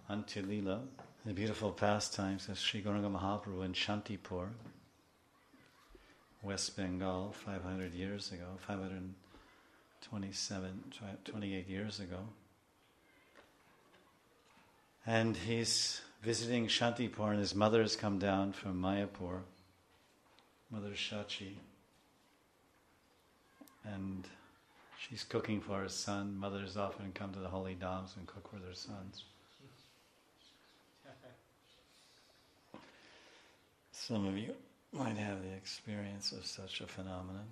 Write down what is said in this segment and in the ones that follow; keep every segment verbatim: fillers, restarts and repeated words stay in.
Antya-lila, the beautiful pastimes of Sri Gauranga Mahaprabhu in Shantipur, West Bengal, five hundred years ago, five hundred twenty-seven, twenty-eight years ago. And he's visiting Shantipur, and his mother has come down from Mayapur, Mother Shachi, and she's cooking for her son. Mothers often come to the holy dhams and cook for their sons. Some of you might have the experience of such a phenomenon.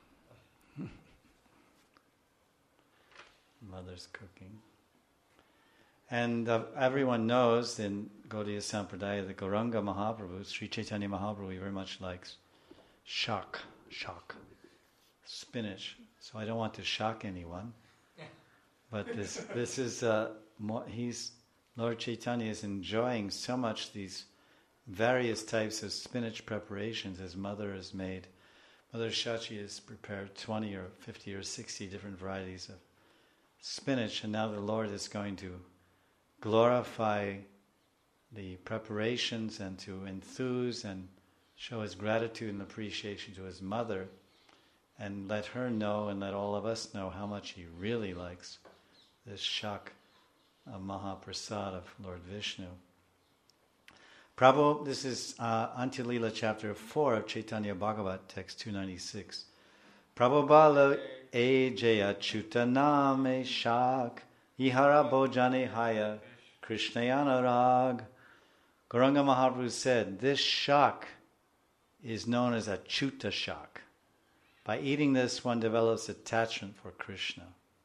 Mothers cooking. And uh, everyone knows in Gaudiya Sampradaya that Gauranga Mahaprabhu, Sri Chaitanya Mahaprabhu, he very much likes shak, shak, spinach. So I don't want to shock anyone, but this this is uh, more, he's Lord Chaitanya is enjoying so much these various types of spinach preparations his mother has made. Mother Shachi has prepared twenty or fifty or sixty different varieties of spinach, and now the Lord is going to glorify the preparations and to enthuse and show his gratitude and appreciation to his mother, and let her know and let all of us know how much he really likes this shak of Mahaprasad of Lord Vishnu. Prabhu, this is uh, Antya-lila chapter four of Chaitanya Bhagavat, text two ninety-six. Prabhupada e jaya chutaname shak ihara bojane haya krishnayana rag. Gauranga Mahaprabhu said, this shak is known as a chuta shak. By eating this, one develops attachment for Krishna.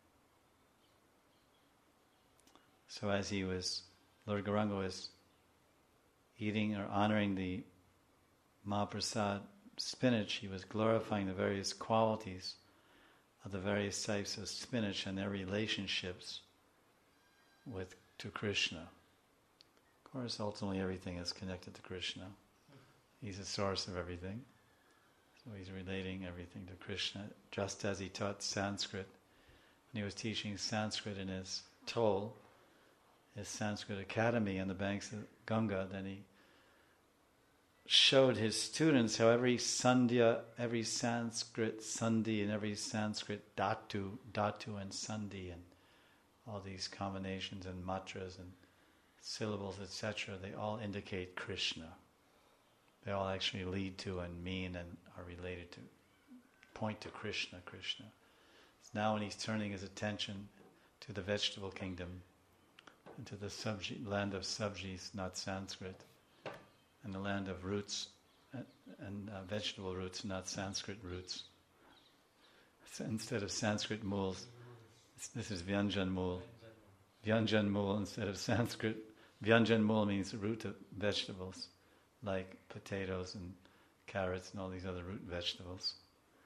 So as he was, Lord Gauranga was eating or honoring the Mahaprasad spinach, he was glorifying the various qualities of the various types of spinach and their relationships with to Krishna. Of course, ultimately everything is connected to Krishna. He's the source of everything. So he's relating everything to Krishna, just as he taught Sanskrit. When he was teaching Sanskrit in his toll, his Sanskrit academy on the banks of Ganga, then he showed his students how every sandhya, every Sanskrit sandhi and every Sanskrit dhatu, dhatu and sandhi and all these combinations and matras and syllables, et cetera, they all indicate Krishna. They all actually lead to and mean and are related to, point to Krishna, Krishna. So now when he's turning his attention to the vegetable kingdom, into the subji, land of subjis, not Sanskrit, and the land of roots, and, and uh, vegetable roots, not Sanskrit roots. So instead of Sanskrit mools, this is Vyanjan mool. Vyanjan mool instead of Sanskrit. Vyanjan mool means root of vegetables, like potatoes and carrots and all these other root vegetables.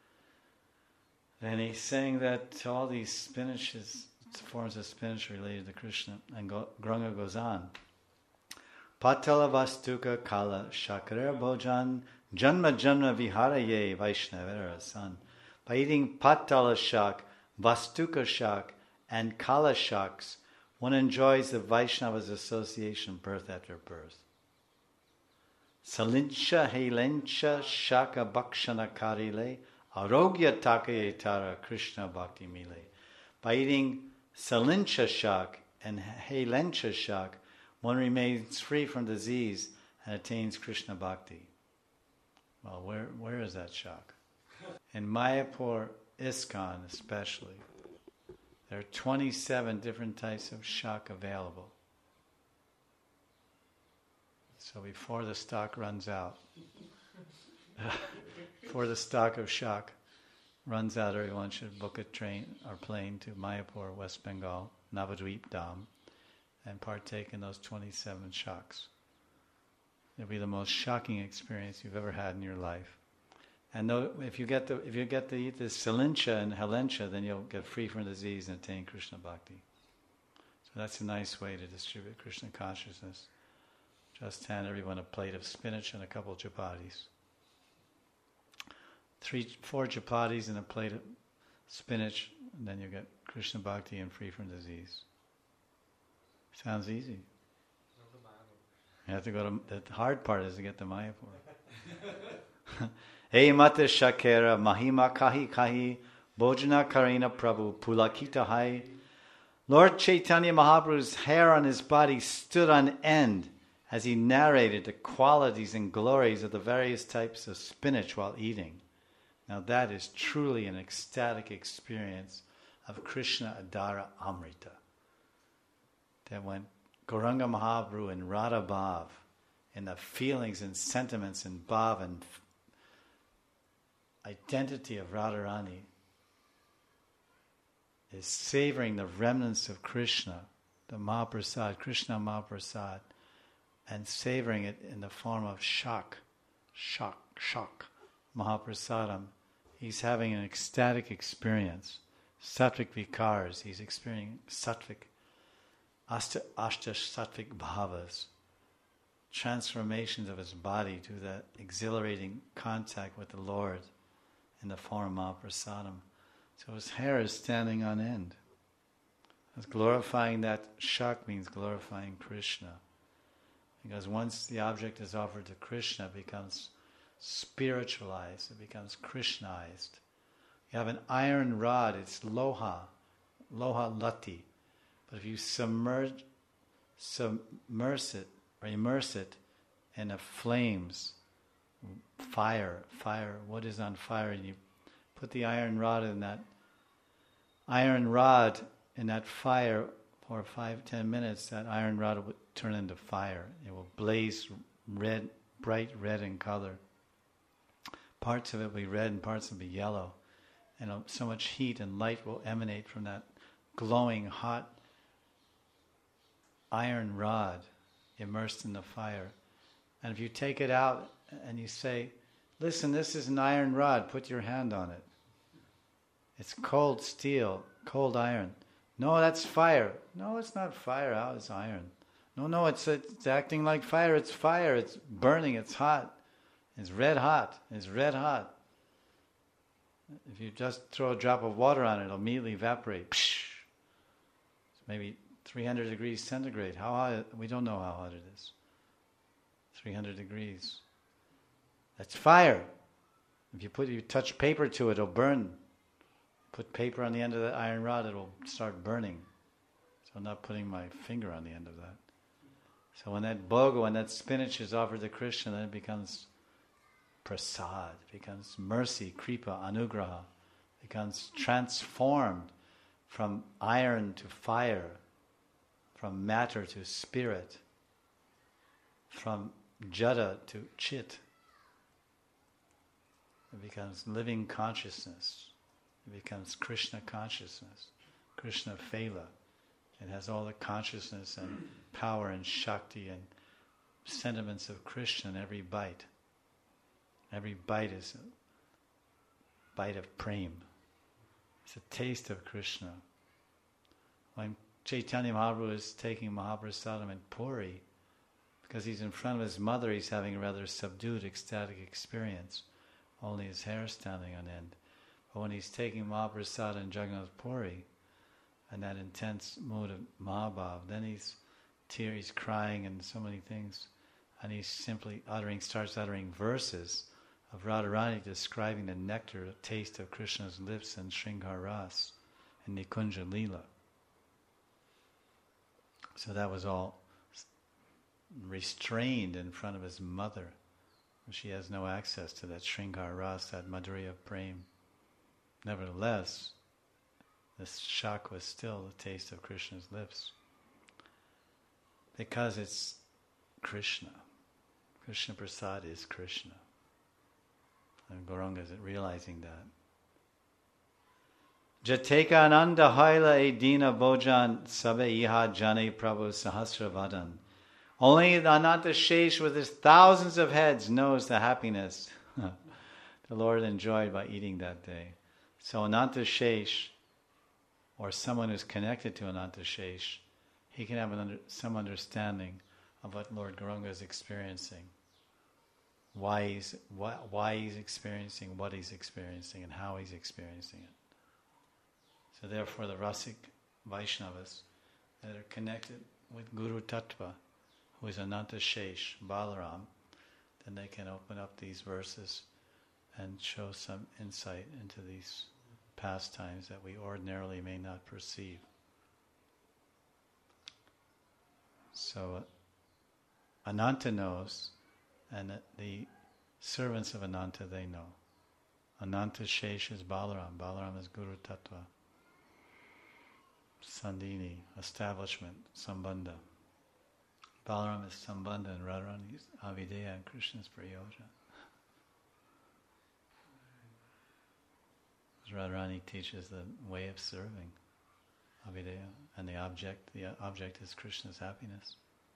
And he's saying that all these spinaches, forms of spinach related to Krishna, and Go- Gauranga goes on. Patala vastuka kala shakara bhojan janma janma viharaye vaishnavera san. By eating patala shak, vastuka shak, and kala shaks, one enjoys the Vaishnava's association birth after birth. Salincha helencha shaka bhakshana karile arogya takayetara Krishna bhakti mile. By eating salincha shak and helencha shak, one remains free from disease and attains Krishna bhakti. Well, where where is that shak? In Mayapur, ISKCON especially, there are twenty-seven different types of shak available. So before the stock runs out, before the stock of shak runs out, everyone should book a train or plane to Mayapur, West Bengal, Navadvip Dham, and partake in those twenty-seven shaks. It'll be the most shocking experience you've ever had in your life. And though, if you get to if you get to eat this salincha and helencha, then you'll get free from disease and attain Krishna bhakti. So that's a nice way to distribute Krishna consciousness. Just hand everyone a plate of spinach and a couple of chapatis. Three, four chapatis and a plate of spinach, and then you get Krishna bhakti and free from disease. Sounds easy. You have to go to, the hard part is to get to Mayapur. Hey mata shakera mahima kahi kahi bojana karina prabhu pulakita hai. Lord Chaitanya Mahaprabhu's hair on his body stood on end as he narrated the qualities and glories of the various types of spinach while eating. Now that is truly an ecstatic experience of Krishna Adara Amrita. That when Gauranga Mahaprabhu and Radha Bhav, and the feelings and sentiments and bhav and f- identity of Radharani is savoring the remnants of Krishna, the Mahaprasad, Krishna Mahaprasad, and savoring it in the form of shak, shak, shak, Mahaprasadam. He's having an ecstatic experience. Sattvic vikars, he's experiencing sattvic, ashta, ashta sattvic bhavas, transformations of his body to that exhilarating contact with the Lord in the form of Mahaprasadam. So his hair is standing on end. As glorifying that shak means glorifying Krishna. Because once the object is offered to Krishna, it becomes spiritualized, it becomes Krishnaized. You have an iron rod, it's loha, loha lati. But if you submerge, submerge it, or immerse it in the flames, fire, fire, what is on fire, and you put the iron rod in that iron rod in that fire for five, ten minutes, that iron rod will turn into fire. It will blaze red, bright red in color. Parts of it will be red and parts will be yellow. And so much heat and light will emanate from that glowing, hot iron rod immersed in the fire. And if you take it out and you say, listen, this is an iron rod, put your hand on it. It's cold steel, cold iron. No, that's fire. No, it's not fire. How is iron? No, no, it's it's acting like fire. It's fire. It's burning. It's hot. It's red hot. It's red hot. If you just throw a drop of water on it, it'll immediately evaporate. Psh! It's maybe three hundred degrees centigrade. How hot? We don't know how hot it is. three hundred degrees. That's fire. If you put you touch paper to it, it'll burn. Put paper on the end of the iron rod, it'll start burning. So I'm not putting my finger on the end of that. So when that bhoga, when that spinach is offered to Krishna, then it becomes prasad, it becomes mercy, kripa, anugraha. It becomes transformed from iron to fire, from matter to spirit, from jada to chit. It becomes living consciousness. It becomes Krishna consciousness, Krishna Phela. It has all the consciousness and power and shakti and sentiments of Krishna in every bite. Every bite is a bite of prem. It's a taste of Krishna. When Chaitanya Mahaprabhu is taking Mahaprasadam in Puri, because he's in front of his mother, he's having a rather subdued, ecstatic experience. Only his hair standing on end. But when he's taking Mahaprasad in Jagannath Puri, and that intense mood of Mahabhav, then he's tear, he's crying and so many things, and he's simply uttering, starts uttering verses of Radharani describing the nectar, the taste of Krishna's lips and Sringar Ras and Nikunja Leela. So that was all restrained in front of his mother. She has no access to that Sringar Ras, that Madhurya Prem. Nevertheless, this shak was still the taste of Krishna's lips. Because it's Krishna. Krishna Prasad is Krishna. And Gauranga is realizing that. Jateka ananda haila edina bojan sabe iha jane prabhu sahasravadan. Only Ananta Shesh with his thousands of heads knows the happiness the Lord enjoyed by eating that day. So Ananta Shesh, or someone who's connected to Ananta Shesh, he can have an under, some understanding of what Lord Gauranga is experiencing, why he's why, why he's experiencing what he's experiencing, and how he's experiencing it. So therefore, the Rasik Vaishnavas that are connected with Guru Tattva who is Ananta Shesh, Balaram, then they can open up these verses and show some insight into these pastimes that we ordinarily may not perceive. So uh, Ananta knows, and the servants of Ananta, they know. Ananta Shesh is Balaram. Balaram is Guru Tattva. Sandhini, establishment, Sambandha. Balaram is Sambandha and Radharani is Avideya and Krishna's Prayoja. Radharani teaches the way of serving Avideya, and the object, the object is Krishna's happiness.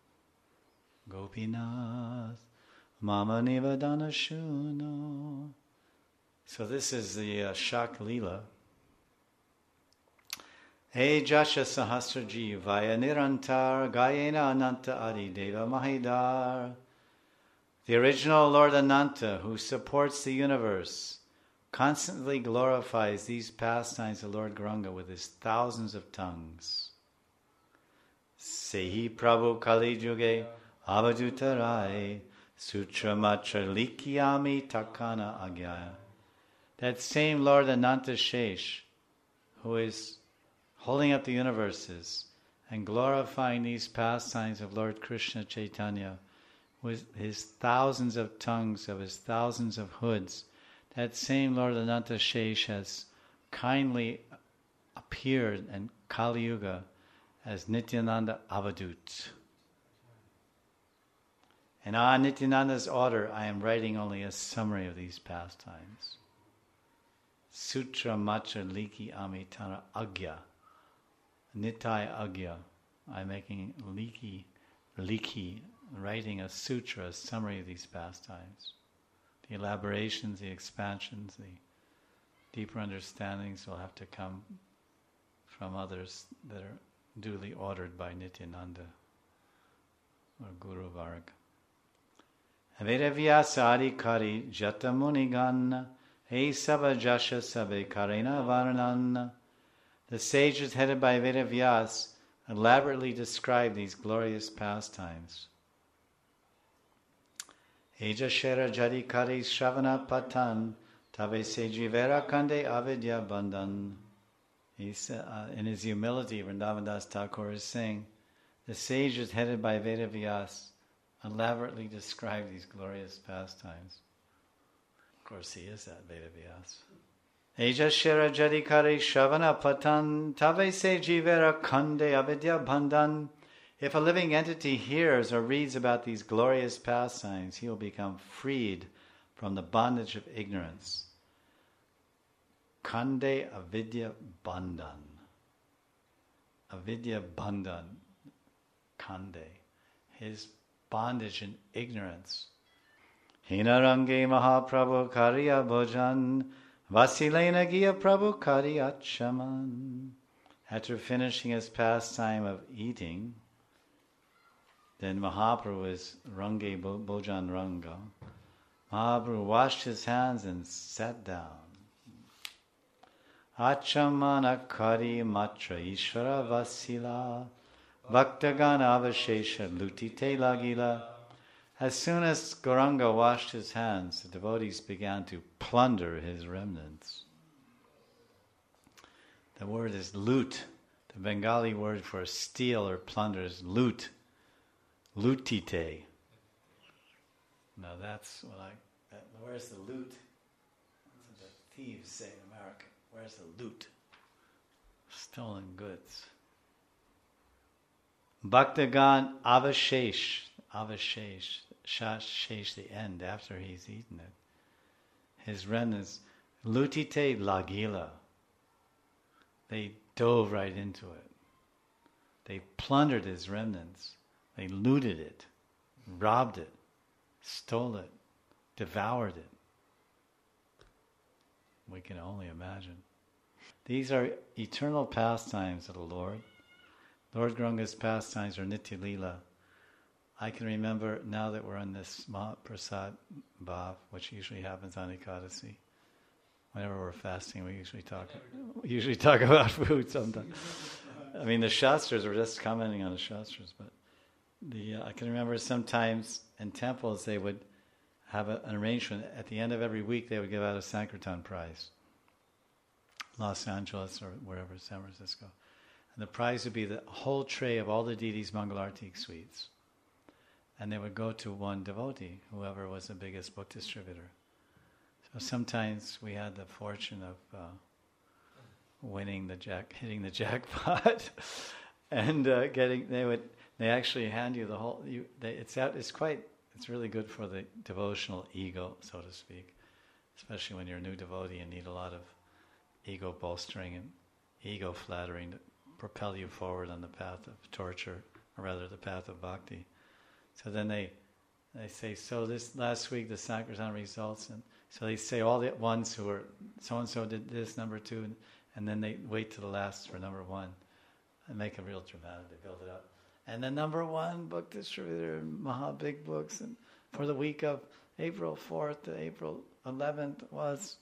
Gopinath Mama Nivadana Shuno. So this is the uh, Shak Leela. Hey Jasha Sahasra Jivaya Nirantar Gayena Ananta Adi Deva Mahidar. The original Lord Ananta, who supports the universe, constantly glorifies these pastimes of Lord Gauranga with his thousands of tongues. Sehi Prabhu Kali Juge Avadutarai Sutra Matra Likyami Takana Agyaya. That same Lord Ananta Shesh, who is holding up the universes and glorifying these pastimes of Lord Krishna Chaitanya with his thousands of tongues, of his thousands of hoods, that same Lord Ananta Shesh has kindly appeared in Kali Yuga as Nityananda Avadut. And on Nityananda's order, I am writing only a summary of these pastimes. Sutra Matra Liki Amitana Agya. Nitai Agya. I'm making Liki, Liki, writing a sutra, a summary of these pastimes. The elaborations, the expansions, the deeper understandings will have to come from others that are duly ordered by Nityananda or Guru Varg. Vedavyasa Adhikari Jata Munigan He Sava Jasha Sabe Karena Varnan. The sages headed by Vedavyas elaborately describe these glorious pastimes. Eja Shera Jadi Kari Shravana Patan Tave Seji Vera Kande Avidya Bandhan. Uh, in his humility, Vrindavan Das Thakur is saying, the sages headed by Vedavyas elaborately describe these glorious pastimes. Of course, he is that Vedavyas. Eja Shera Jadi Kari Shravana Patan Tave Seji Vera Kande Avidya Bandhan. If a living entity hears or reads about these glorious pastimes, he will become freed from the bondage of ignorance. Kande avidya bandhan. Avidya bandhan. Kande. His bondage in ignorance. Hinarange Mahaprabhu Karya Bhojan Vasilena Gya Prabhu Karya Chaman. After finishing his pastime of eating, then Mahaprabhu is Range Bhojan Ranga. Mahaprabhu washed his hands and sat down. Achamana Kari Matra Ishvara Vasila Bhaktagana Avashesha Lutite Lagila. As soon as Gauranga washed his hands, the devotees began to plunder his remnants. The word is loot. The Bengali word for steal or plunder is loot. Lutite. Now that's what I... That, where's the loot? That's what the thieves say in America. Where's the loot? Stolen goods. Bhaktagan avashesh. Avashesh. Shashesh, the end, after he's eaten it. His remnants. Lutite lagila. They dove right into it. They plundered his remnants. They looted it, robbed it, stole it, devoured it. We can only imagine. These are eternal pastimes of the Lord. Lord Gauranga's pastimes are Nitya Leela. I can remember, now that we're on this Mahaprasad Bhav, which usually happens on Ekadasi. Whenever we're fasting, we usually talk we usually talk about food sometimes. I mean, the Shastras, we're just commenting on the Shastras, but the uh, I can remember sometimes in temples they would have a, an arrangement. At the end of every week they would give out a Sankirtan prize. Los Angeles or wherever, San Francisco. And the prize would be the whole tray of all the deities' Mangalartik sweets. And they would go to one devotee, whoever was the biggest book distributor. So sometimes we had the fortune of uh, winning the jack, hitting the jackpot, and uh, getting. They would. They actually hand you the whole. You, they, it's out. It's quite. It's really good for the devotional ego, so to speak, especially when you're a new devotee and need a lot of ego bolstering and ego flattering to propel you forward on the path of torture, or rather the path of bhakti. So then they they say, so this last week the Sankirtan results, and so they say all the ones who were so and so did this number two, and, and then they wait to the last for number one, and make a real dramatic. They build it up, and the number one book distributor, Maha Big Books, and for the week of April fourth to April eleventh was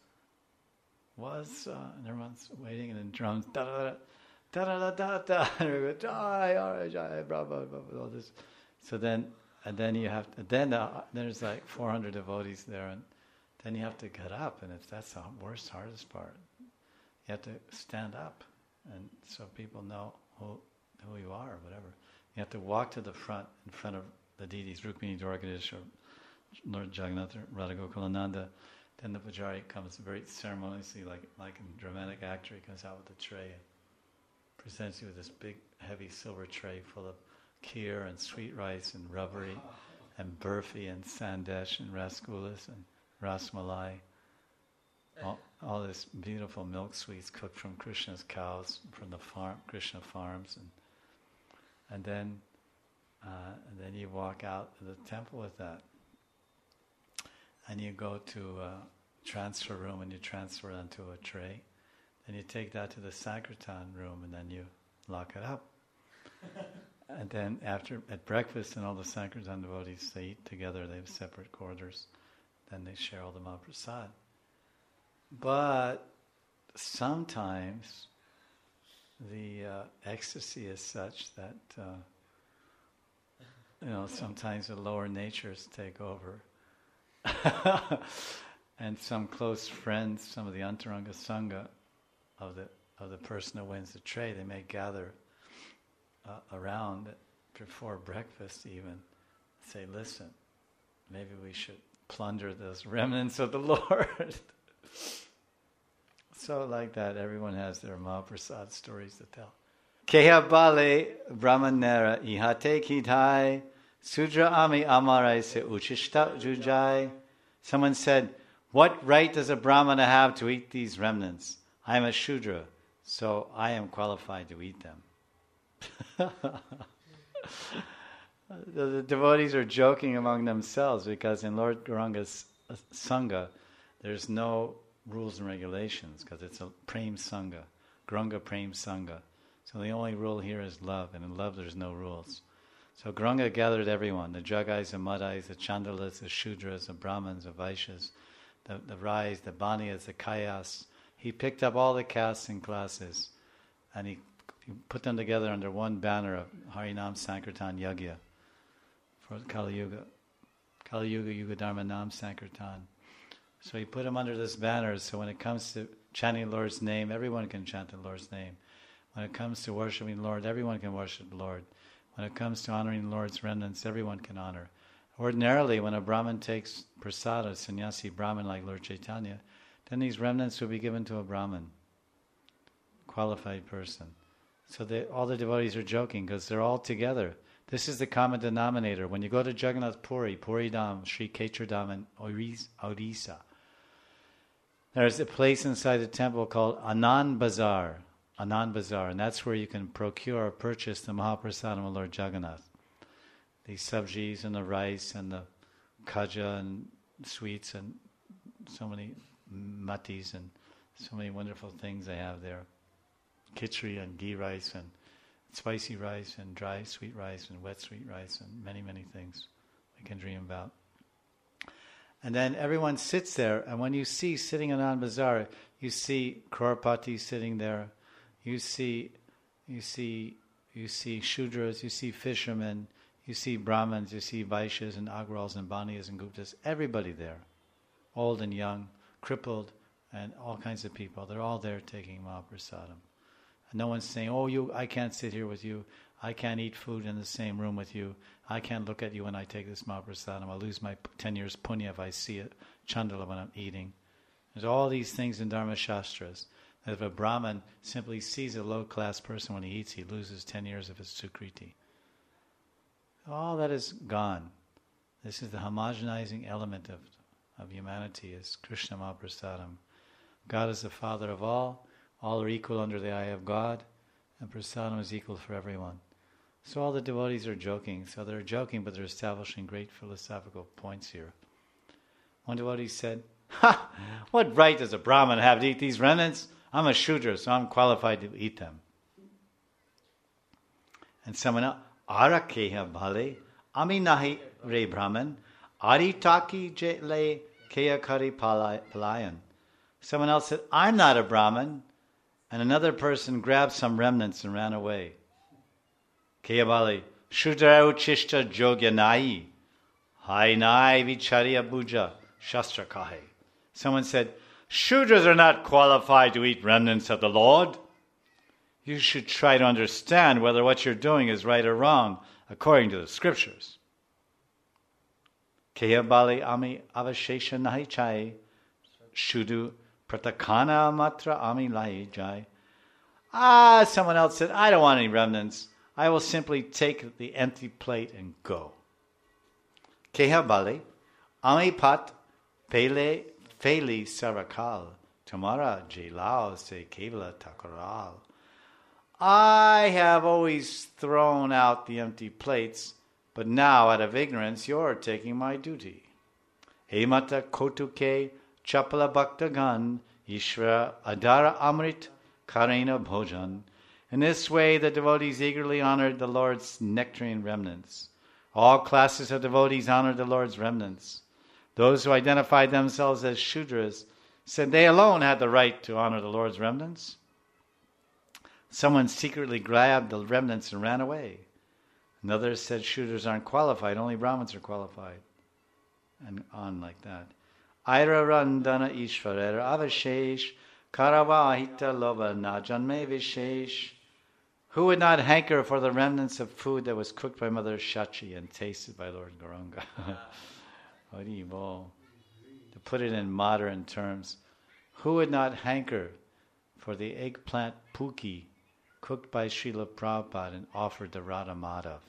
was uh, and everyone's waiting, and then drums da da da da da da da, and everyone jai, all right, jai, blah blah blah, all this. So then, and then you have to, then uh, there's like four hundred devotees there, and then you have to get up, and it's, that's the worst, hardest part. You have to stand up, and so people know who who you are, or whatever. You have to walk to the front, in front of the deities, Rukmini, Dwarkadish, or Lord Jagannath, or Radha Gokulananda. Then the pujari comes very ceremoniously, like like a dramatic actor. He comes out with a tray and presents you with this big, heavy silver tray full of kheer and sweet rice and rubbery and burfi and sandesh and rasgulas and rasmalai. All, all this beautiful milk sweets cooked from Krishna's cows, from the farm, Krishna farms, and and then uh, and then you walk out to the temple with that, and you go to a transfer room and you transfer it onto a tray. Then you take that to the Sankirtan room and then you lock it up. And then after, at breakfast, and all the Sankirtan devotees, they eat together, they have separate quarters. Then they share all the Mahaprasad. But sometimes the uh, ecstasy is such that, uh, you know, sometimes the lower natures take over. And some close friends, some of the Antaranga Sangha of the of the person who wins the tray, they may gather Uh, around before breakfast even, say, listen, maybe we should plunder those remnants of the Lord. So like that, everyone has their Mahaprasad stories to tell. Keha bale brahmanera ihate kidhai sudra ami amare se uchishta jujai. Someone said, what right does a brahmana have to eat these remnants? I am a Shudra, so I am qualified to eat them. the, the devotees are joking among themselves because in Lord Gauranga's Sangha there's no rules and regulations because it's a Prem Sangha, Gauranga Prem Sangha. So the only rule here is love, and in love there's no rules. So Gauranga gathered everyone, the Jagais, the Madhais, the Chandalas, the Shudras, the Brahmins, the Vaishyas, the, the Rais, the Baniyas, the Kayas. He picked up all the castes and classes and he He put them together under one banner of Harinam Sankirtan Yagya for Kali Yuga. Kali Yuga, Yuga Dharma Nam Sankirtan. So he put them under this banner, so when it comes to chanting the Lord's name, everyone can chant the Lord's name. When it comes to worshiping the Lord, everyone can worship the Lord. When it comes to honoring the Lord's remnants, everyone can honor. Ordinarily, when a Brahmin takes prasada, sannyasi Brahmin like Lord Chaitanya, then these remnants will be given to a Brahmin, qualified person. So they, all the devotees are joking because they're all together. This is the common denominator. When you go to Jagannath Puri, Puri Dham, Sri Kshetra Dham, and Orissa, there's a place inside the temple called Anand Bazar, Anand Bazar, and that's where you can procure or purchase the Mahaprasadam of Lord Jagannath. These sabjis and the rice and the kaja and sweets and so many matis and so many wonderful things they have there. Khichdi and ghee rice and spicy rice and dry sweet rice and wet sweet rice and many, many things we can dream about. And then everyone sits there, and when you see sitting in Anand Bazar, you see Crorepati sitting there, you see you see you see Shudras, you see fishermen, You see Brahmins, you see Vaishyas and Agrals and Baniyas and Guptas, everybody there. Old and young, crippled, and all kinds of people. They're all there taking Mahaprasadam. And no one's saying, oh, you, I can't sit here with you. I can't eat food in the same room with you. I can't look at you when I take this Mahaprasadam. I'll lose my ten years punya if I see it, Chandala, when I'm eating. There's all these things in Dharma Shastras. That if a Brahmin simply sees a low-class person when he eats, he loses ten years of his Sukriti. All that is gone. This is the homogenizing element of, of humanity, is Krishna Mahaprasadam. God is the Father of all. All are equal under the eye of God. And Prasadam is equal for everyone. So all the devotees are joking. So they're joking, but they're establishing great philosophical points here. One devotee said, ha! What right does a Brahmin have to eat these remnants? I'm a Shudra, so I'm qualified to eat them. And someone else, Ara keha bhale, ami nahi re Brahman, ari taki je le keha kari palayan. Someone else said, I'm not a Brahmin. And another person grabbed some remnants and ran away. Keha bhale, Shudra uchishta jogya nai, hai nai vicharya buja shastra kahe. Someone said, Shudras are not qualified to eat remnants of the Lord. You should try to understand whether what you're doing is right or wrong according to the scriptures. Keha bali ami avashesha nahi chai, shudu pratakana matra ami lai jai. Ah, someone else said, I don't want any remnants. I will simply take the empty plate and go. Keha bali ami pat pele feli sarakal, tamara jilao se kevala takaral. I have always thrown out the empty plates, but now out of ignorance you're taking my duty. Hemata kotuke chapala bhaktagan ishvara adara amrit karena bhojan. In this way the devotees eagerly honored the Lord's nectarine remnants. All classes of devotees honored the Lord's remnants. Those who identified themselves as Shudras said they alone had the right to honor the Lord's remnants. Someone secretly grabbed the remnants and ran away. Another said Shudras aren't qualified, only Brahmins are qualified. And on like that. Aira randana ishvarera avashesh karavahita loba najanme vishesh. Who would not hanker for the remnants of food that was cooked by Mother Shachi and tasted by Lord Gauranga? To put it in modern terms, who would not hanker for the eggplant puki cooked by Srila Prabhupada and offered to Radha Madhav?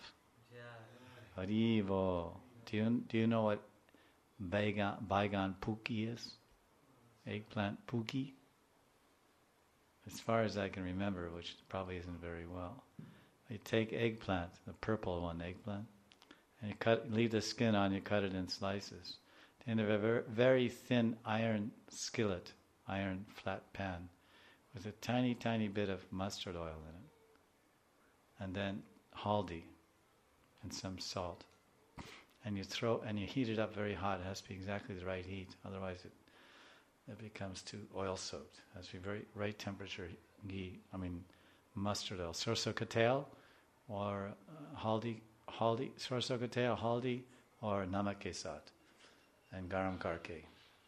Haribo. Do you, do you know what baigan, baigan puki is? Eggplant puki? As far as I can remember, which probably isn't very well. You take eggplant, the purple one, eggplant, and you cut, leave the skin on, you cut it in slices. Then you have a very thin iron skillet, iron flat pan, with a tiny, tiny bit of mustard oil in it. And then haldi and some salt. And you throw, and you heat it up very hot. It has to be exactly the right heat, otherwise it it becomes too oil soaked. It has to be very right temperature ghee, I mean mustard oil. Sarso katel or uh, haldi, haldi, sarso katel, haldi or namak ke saath. And garam karke,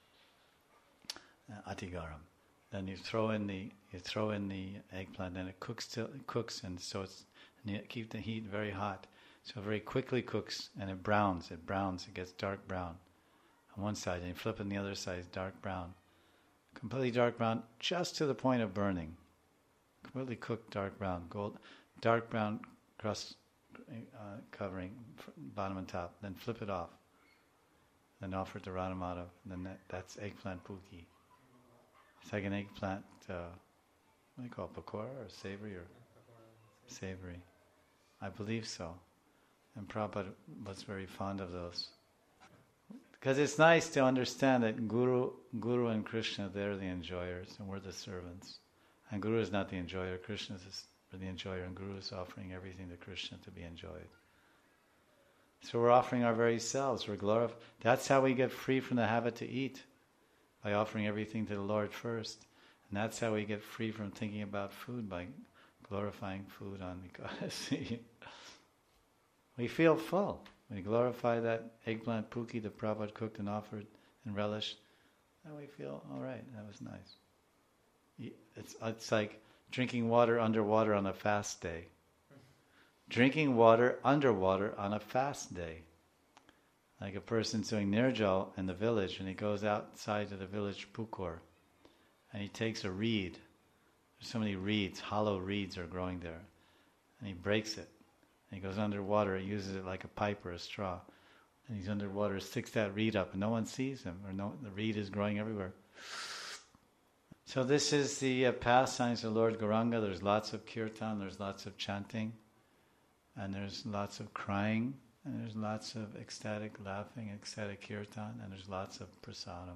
uh, ati garam. Then you throw in the you throw in the eggplant, and it cooks till it cooks, and so it's and you keep the heat very hot, so it very quickly cooks, and it browns. It browns. It gets dark brown on one side, and you flip it on the other side, it's dark brown, completely dark brown, just to the point of burning. Completely cooked dark brown, gold, dark brown crust uh, covering bottom and top. Then flip it off. Then offer it to Radha Madhav. Then that, that's eggplant puki. It's like an eggplant, uh, what do you call it, pakora or savory or savory? I believe so. And Prabhupada was very fond of those. Because it's nice to understand that Guru, Guru and Krishna, they're the enjoyers and we're the servants. And Guru is not the enjoyer, Krishna is the enjoyer, and Guru is offering everything to Krishna to be enjoyed. So we're offering our very selves. We're glorifying. That's how we get free from the habit to eat, by offering everything to the Lord first. And that's how we get free from thinking about food, by glorifying food on Ekadasi. we feel full. We glorify that eggplant puki that Prabhupada cooked and offered and relished, and we feel, all right, that was nice. It's, it's like drinking water underwater on a fast day. Drinking water underwater on a fast day. Like a person's doing nirjal in the village, and he goes outside to the village pukur, and he takes a reed. There's so many reeds, hollow reeds are growing there, and he breaks it. And he goes underwater, he uses it like a pipe or a straw, and he's underwater, sticks that reed up, and no one sees him, or no, the reed is growing everywhere. So this is the uh, pastimes of Lord Gauranga. There's lots of kirtan, there's lots of chanting, and there's lots of crying, and there's lots of ecstatic laughing, ecstatic kirtan, and there's lots of prasadam.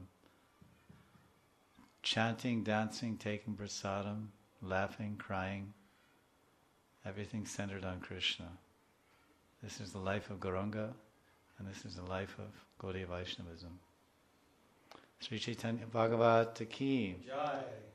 Chanting, dancing, taking prasadam, laughing, crying, everything centered on Krishna. This is the life of Gauranga, and this is the life of Gaudiya Vaishnavism. Sri Chaitanya Bhagavat Ki Jai.